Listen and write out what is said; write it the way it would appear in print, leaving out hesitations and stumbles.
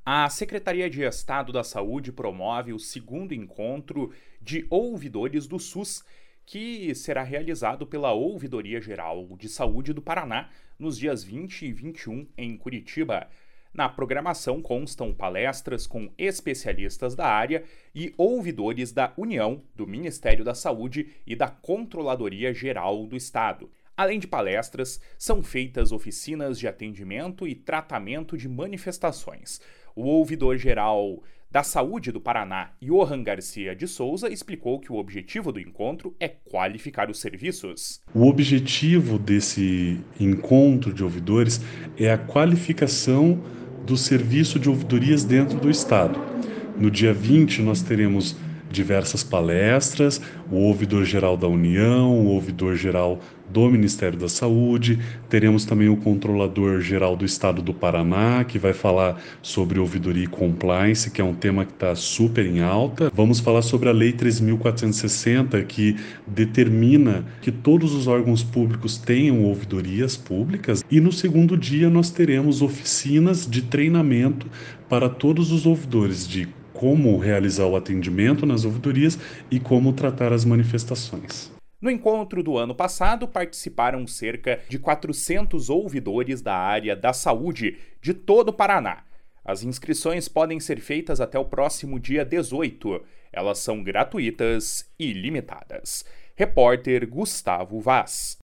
A Secretaria de Estado da Saúde promove o segundo encontro de ouvidores do SUS, que será realizado pela Ouvidoria Geral de Saúde do Paraná nos dias 20 e 21 em Curitiba. Na programação constam palestras com especialistas da área e ouvidores da União, do Ministério da Saúde e da Controladoria Geral do Estado. Além de palestras, são feitas oficinas de atendimento e tratamento de manifestações. O ouvidor-geral da Saúde do Paraná, Johan Garcia de Souza, explicou que o objetivo do encontro é qualificar os serviços. O objetivo desse encontro de ouvidores é a qualificação do serviço de ouvidorias dentro do Estado. No dia 20, nós teremos diversas palestras, o ouvidor-geral da União, o ouvidor-geral do Ministério da Saúde, teremos também o controlador-geral do Estado do Paraná, que vai falar sobre ouvidoria e compliance, que é um tema que está super em alta. Vamos falar sobre a Lei 3.460, que determina que todos os órgãos públicos tenham ouvidorias públicas. E no segundo dia nós teremos oficinas de treinamento para todos os ouvidores de como realizar o atendimento nas ouvidorias e como tratar as manifestações. No encontro do ano passado, participaram cerca de 400 ouvidores da área da saúde de todo o Paraná. As inscrições podem ser feitas até o próximo dia 18. Elas são gratuitas e limitadas. Repórter Gustavo Vaz.